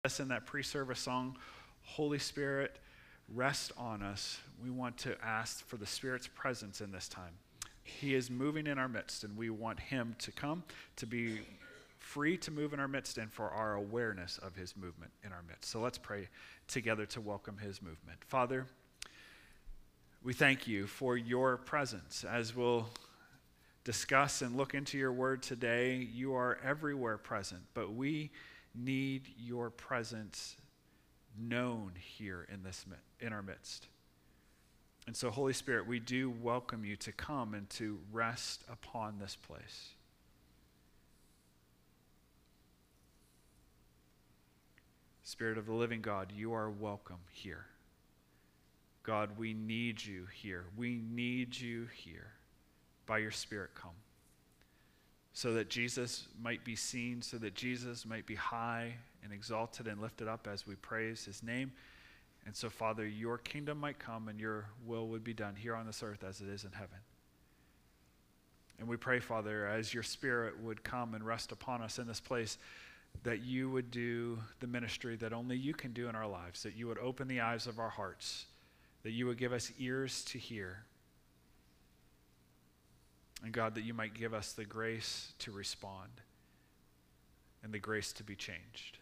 us in that pre-service song, Holy Spirit, rest on us. We want to ask for the Spirit's presence in this time. He is moving in our midst, and we want him to come, to be free to move in our midst, and for our awareness of his movement in our midst. So let's pray together to welcome his movement. Father, we thank you for your presence. As we'll discuss and look into your word today, you are everywhere present, but we need your presence known here in our midst. And so, Holy Spirit, we do welcome you to come and to rest upon this place. Spirit of the living God, you are welcome here. God, we need you here. We need you here. By your Spirit, come. So that Jesus might be seen, so that Jesus might be high and exalted and lifted up as we praise his name. And so, Father, your kingdom might come and your will would be done here on this earth as it is in heaven. And we pray, Father, as your Spirit would come and rest upon us in this place, that you would do the ministry that only you can do in our lives, that you would open the eyes of our hearts, that you would give us ears to hear. And God, that you might give us the grace to respond and the grace to be changed.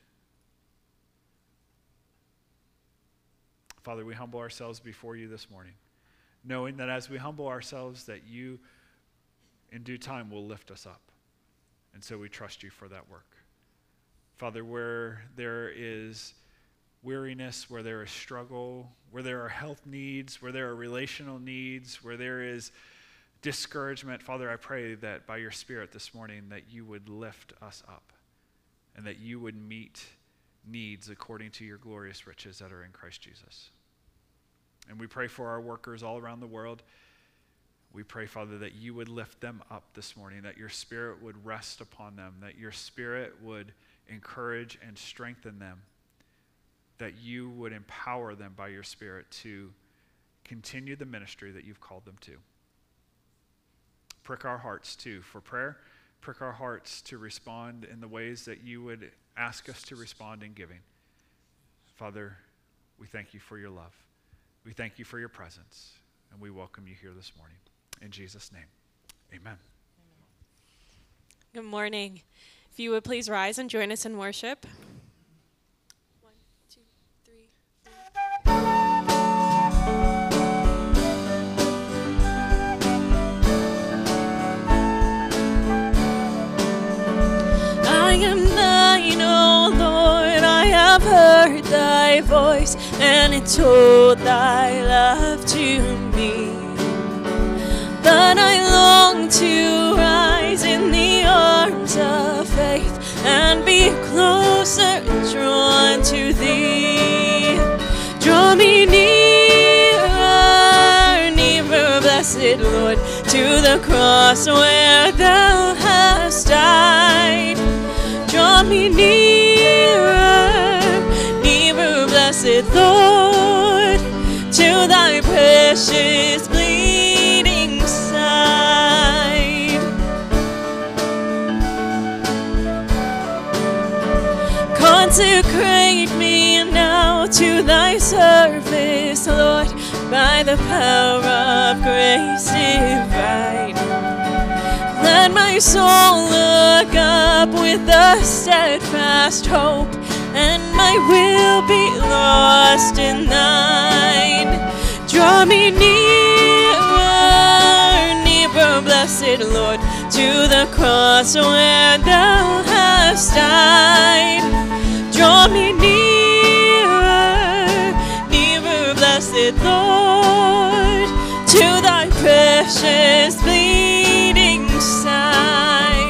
Father, we humble ourselves before you this morning, knowing that as we humble ourselves, that you in due time will lift us up. And so we trust you for that work. Father, where there is weariness, where there is struggle, where there are health needs, where there are relational needs, where there is discouragement, Father, I pray that by your Spirit this morning that you would lift us up and that you would meet needs according to your glorious riches that are in Christ Jesus. And we pray for our workers all around the world. We pray, Father, that you would lift them up this morning, that your Spirit would rest upon them, that your Spirit would encourage and strengthen them, that you would empower them by your Spirit to continue the ministry that you've called them to. Prick our hearts, too, for prayer. Prick our hearts to respond in the ways that you would ask us to respond in giving. Father, we thank you for your love. We thank you for your presence, and we welcome you here this morning. In Jesus' name, amen. Good morning. If you would please rise and join us in worship. 1, 2, 3, 4. I am thine, O Lord, I have heard thy voice, and it told thy love to me. But I long to rise in the arms of faith and be closer drawn to thee. Draw me nearer, nearer, blessed Lord, to the cross where thou hast died. Draw me nearer, nearer, blessed Lord, to thy precious bleeding side. Consecrate me now to thy service, Lord, by the power of grace divine. Let my soul look up with a steadfast hope, and my will be lost in thine. Draw me nearer, nearer, blessed Lord, to the cross where thou hast died. Draw me nearer, nearer, blessed Lord, to thy precious bleeding side.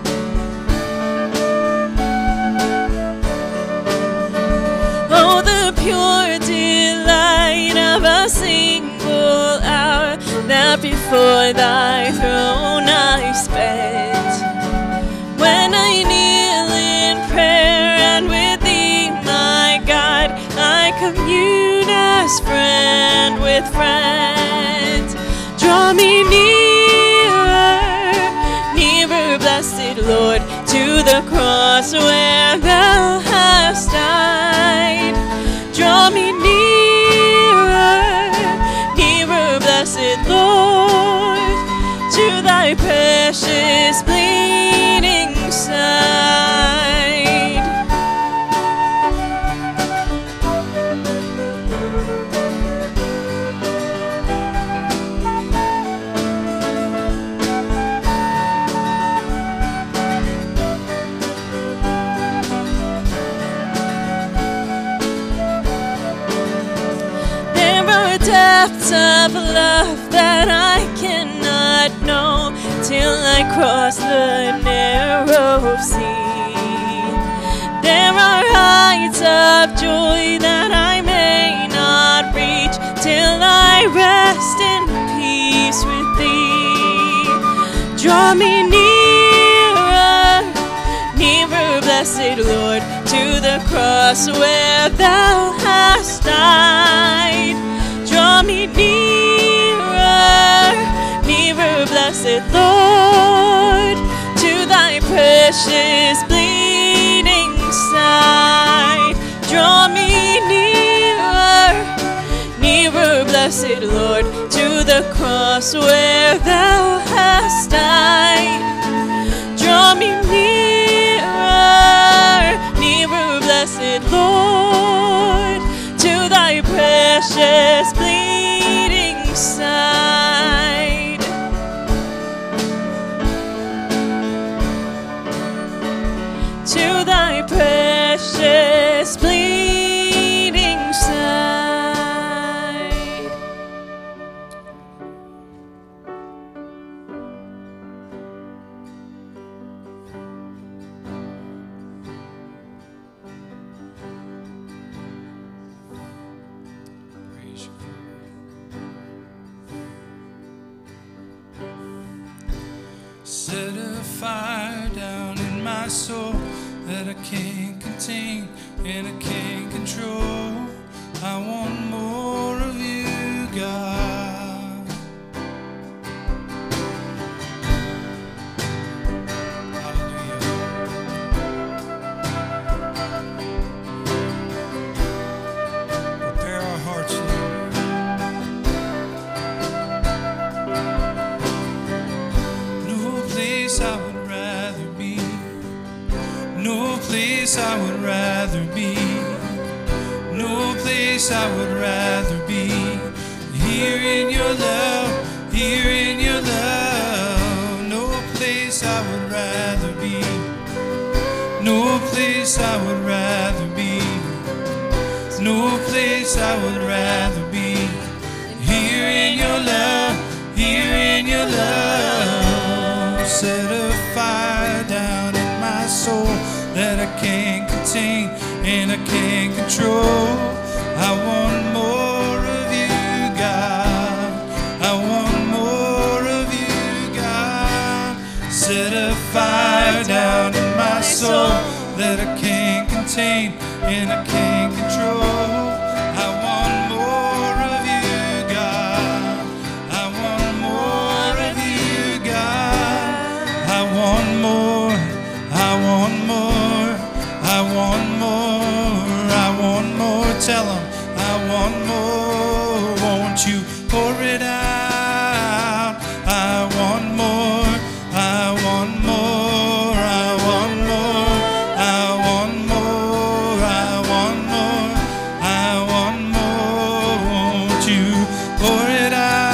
Oh, the pure delight of a single hour that before thy throne I spent, when I kneel in prayer and with thee, my God, I commune as friend with friend. Draw me nearer, nearer, blessed Lord, to the cross where thou hast died. depths of love that I cannot know till I cross the narrow sea. There are heights of joy that I may not reach till I rest in peace with thee. Draw me nearer, nearer, blessed Lord, to the cross where thou hast died. Draw me nearer, nearer, blessed Lord, to thy precious bleeding side. Draw me nearer, nearer, blessed Lord, to the cross where thou hast died. Draw me nearer, nearer, blessed Lord, to thy precious bleeding side. To thy precious bleeding side. Praise you. Set a fire down in my soul that I can't contain and I can't control. I want more of you, God. Hallelujah. Prepare our hearts, Lord. No place I would rather be. No place I would rather be. No place I would rather be. Here in your love, here in your love. No place I would rather be. No place I would rather be. No place I would rather be. Here in your love, here in your love. Set a fire down in my soul that I can't contain and I can't control. I want more of you, God. I want more of you, God. Set a fire down in my soul that I can't contain and I can't control. I want more of you, God. I want more of you, God. I want more. I want more. I want more. I want more. Tell them I want more. Won't you pour it out? I want more. I want more. I want more. I want more. I want more. I want more. Won't you pour it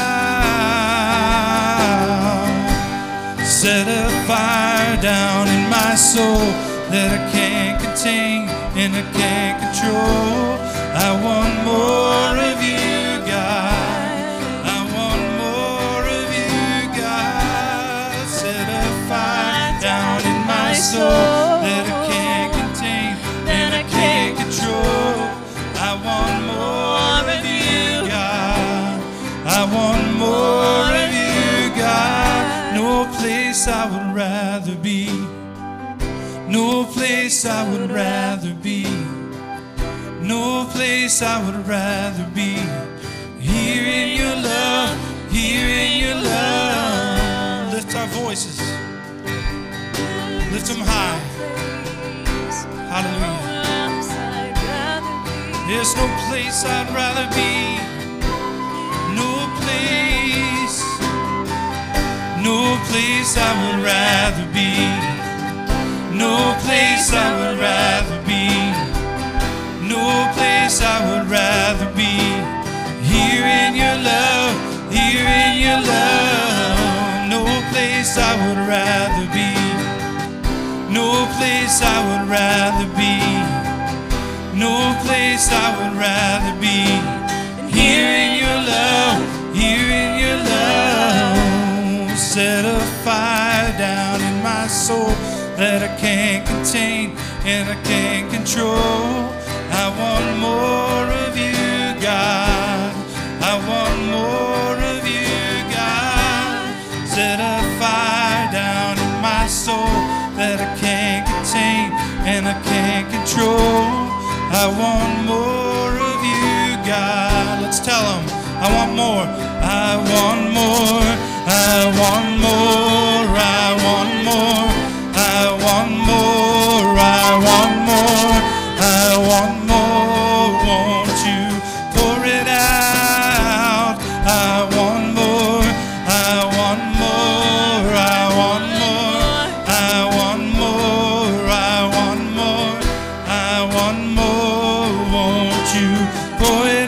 out? Set a fire down in my soul that I can't contain and I can't control. I want more of you, God. I want more of you, God. Set a fire down in my soul that I can't contain and I can't control. I want more of you, God. I want more of you, God. No place I would rather be. No place I would rather be. No place I would rather be. Here in your love, here in your love. Lift our voices. Lift them high. Hallelujah. There's no place I'd rather be. No place. No place I would rather be. No place I would rather be. No place I would rather be. Here in your love, here in your love. No place I would rather be. No place I would rather be. No place I would rather be. here in your love, here in your love. Set a fire down in my soul that I can't contain and I can't control. I want more of you, God. I want more of you, God. Set a fire down in my soul that I can't contain and I can't control. I want more of you, God. Let's tell them, I want more. I want more. I want more. I want more. I want more. I want more. I want more. Won't you pour it out? I want more. I want more. I want more. I want more. I want more. I want more. Won't you pour it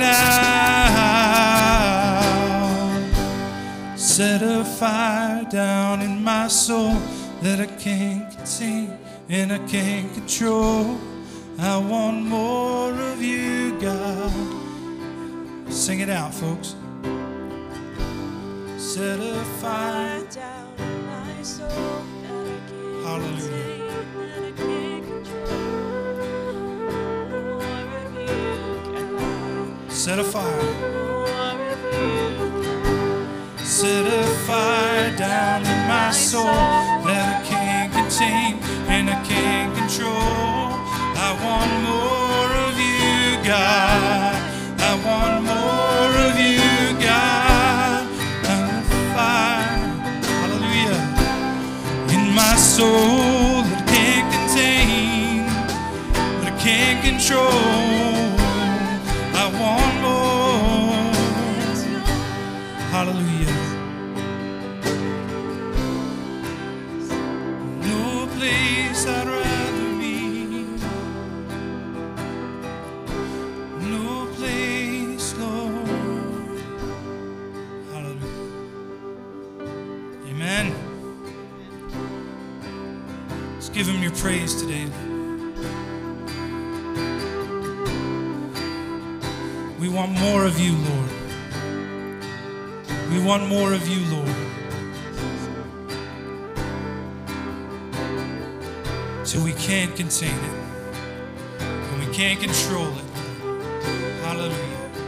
out? Set a fire down in my soul that I can't contain and I can't control. I want more of you, God. Sing it out, folks. Set a fire down in my soul that I can't Hallelujah. contain and I can't control. More of you, God. Set a fire. More of you. Set a fire down in my soul that I can't contain and I can't control. I want more of you, God. I want more of you, God. And a fire, hallelujah, in my soul that I can't contain, that I can't control. I want more, hallelujah. No place I'd rather be. No place, Lord. Hallelujah. Amen. Let's give him your praise today. We want more of you, Lord. We want more of you, Lord. Till we can't contain it and we can't control it. Hallelujah.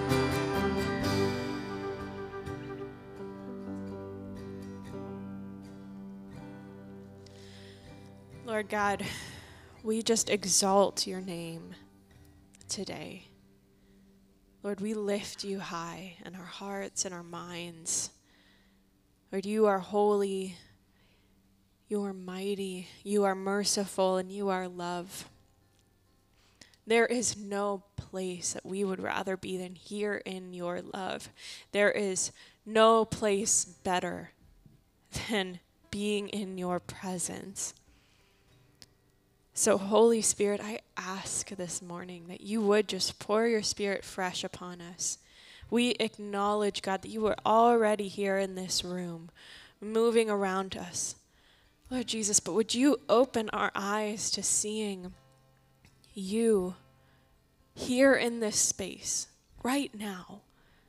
Lord God, we just exalt your name today. Lord, we lift you high in our hearts and our minds. Lord, you are holy, you are mighty, you are merciful, and you are love. There is no place that we would rather be than here in your love. There is no place better than being in your presence. So, Holy Spirit, I ask this morning that you would just pour your Spirit fresh upon us. We acknowledge, God, that you are already here in this room, moving around us. Lord Jesus, but would you open our eyes to seeing you here in this space, right now?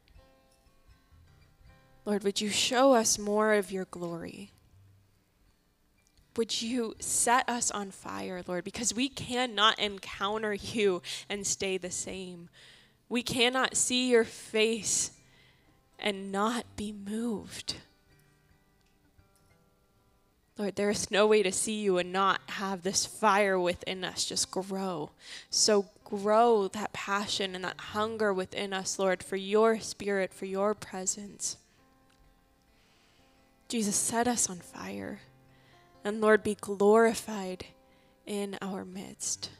Lord, would you show us more of your glory? Would you set us on fire, Lord, because we cannot encounter you and stay the same. We cannot see your face and not be moved. Lord, there is no way to see you and not have this fire within us just grow. So grow that passion and that hunger within us, Lord, for your Spirit, for your presence. Jesus, set us on fire. And Lord, be glorified in our midst.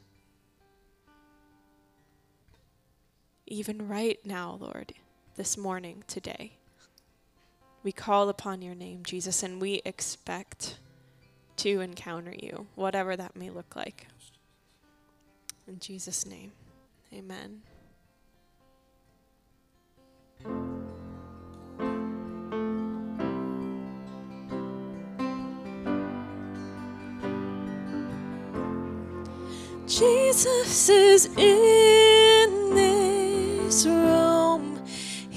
Even right now, Lord, this morning, today, we call upon your name, Jesus, and we expect to encounter you, whatever that may look like. In Jesus' name, amen. Jesus is in this room.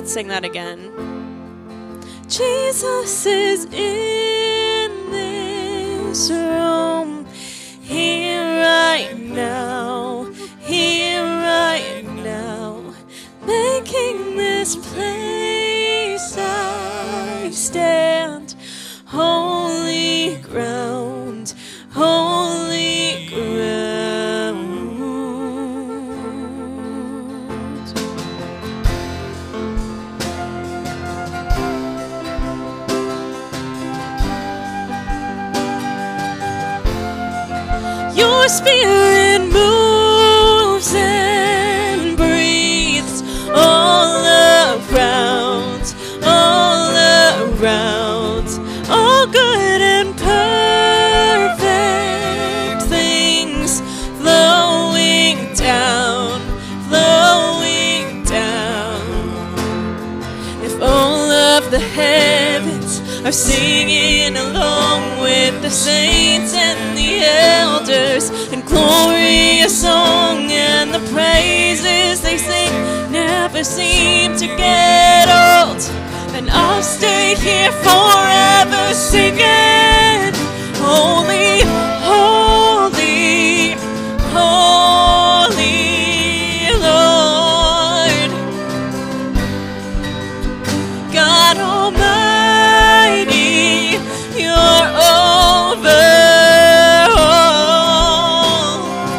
Let's sing that again. Jesus is in this room, here right now, making this place I stand holy ground, holy ground. Your spirit moves and breathes all around, all good and perfect things flowing down. If all of the heavens are singing along with the saints and the elders, and glorious song and the praises they sing never seem to get old, then I'll stay here forever singing, holy, holy, holy Lord, God Almighty, you're over all.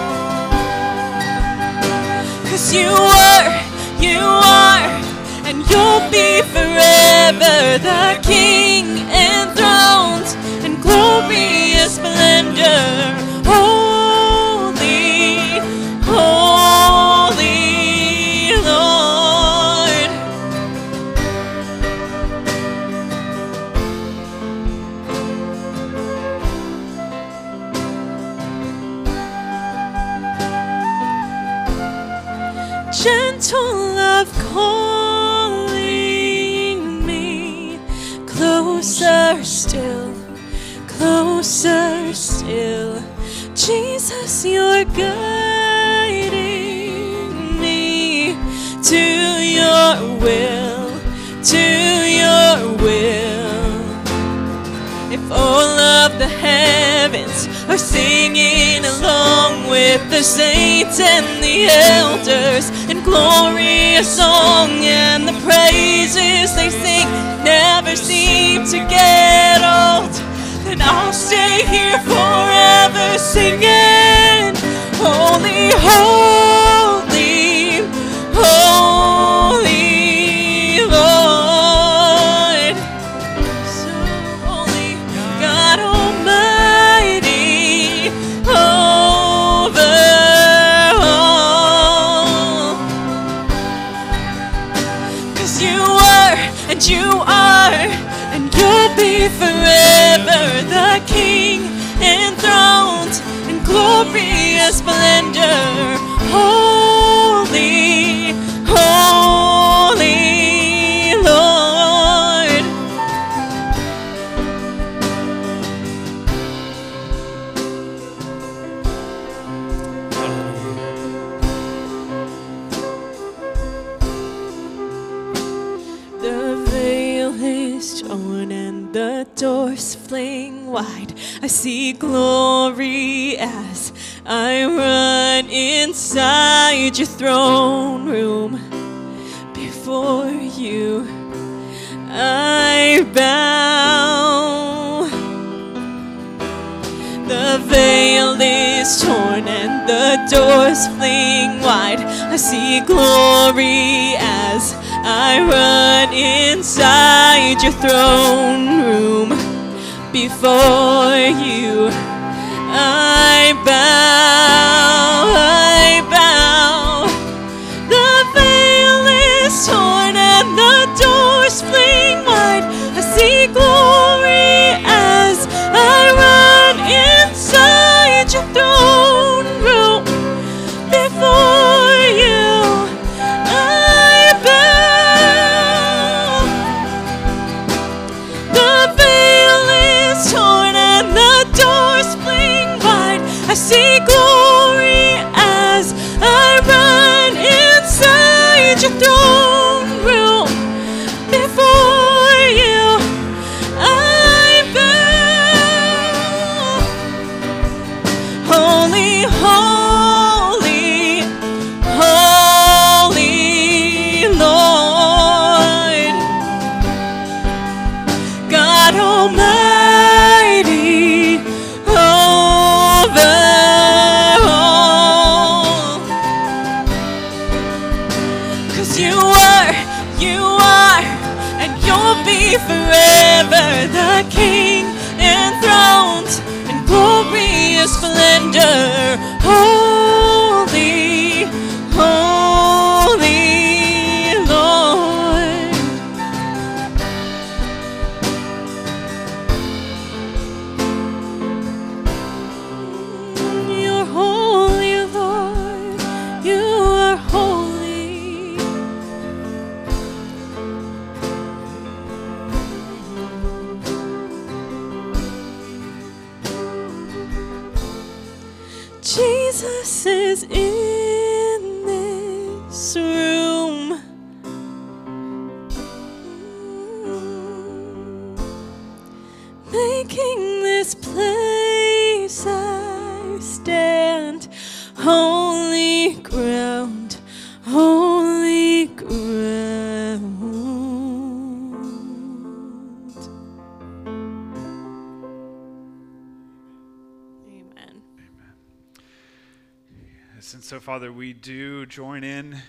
'Cause you are, and you'll be forever the King enthroned in glorious splendor. Holy, holy Lord. Gentle love calling me closer still, closer still. Jesus, you're guiding me to your will, to your will. If all of the heavens are singing along with the saints and the elders, and glorious song and the praises they sing never seem to get old, then I'll stay here forever singing, holy, holy, holy Lord. So holy, God Almighty, over all. 'Cause you were, and you are, and you'll be forever the King enthroned in glorious splendor. Holy, holy Lord. The veil is torn and the doors fling wide. I see glory as I run inside your throne room. Before you I bow. The veil is torn and the doors fling wide. I see glory as I run inside your throne room. Before you I bow, I bow. The veil is torn and the doors fling wide. I see glory as I run inside your throne room. Before you I bow. The veil is torn and the doors fling wide. I see glory is in this room. Making this place I stand holy ground, holy ground. Amen. Yes, and so, Father, we do join in